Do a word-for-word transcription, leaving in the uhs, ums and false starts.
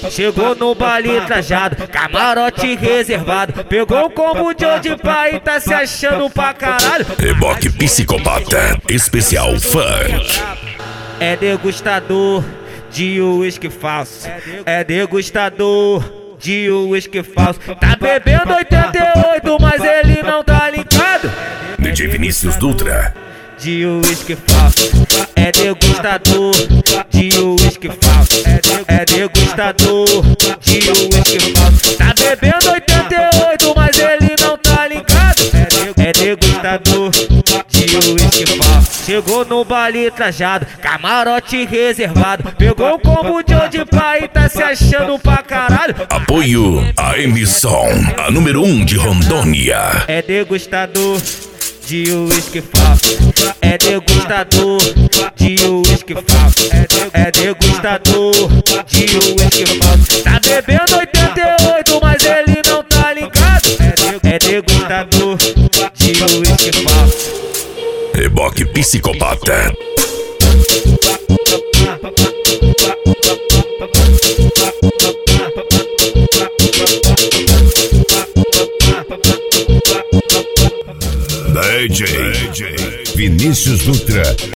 Chegou no baile trajado, camarote reservado. Pegou o combo de hoje pai e tá se achando pra caralho. Reboque Psicopata, especial funk. É degustador de uísque falso. É degustador de uísque falso. Tá bebendo oitenta e oito, mas ele não tá linkado. D J Vinícius Dutra. De uísque falso. É degustador de uísque falso. É degustador de uísque falso. Tá bebendo oitenta e oito, mas ele não tá linkado. É degustador de uísque falso. Chegou no baile trajado, camarote reservado. Pegou o combo de hoje pai e tá se achando pra caralho. Apoio a emissão, a número um de Rondônia. É degustador de uísque falso. É degustador de uísque falso. É degustador de uísque falso. Tá bebendo oitenta e oito, mas ele não tá ligado. É degustador de uísque falso. Reboque Psicopata. D J Vinícius Dutra.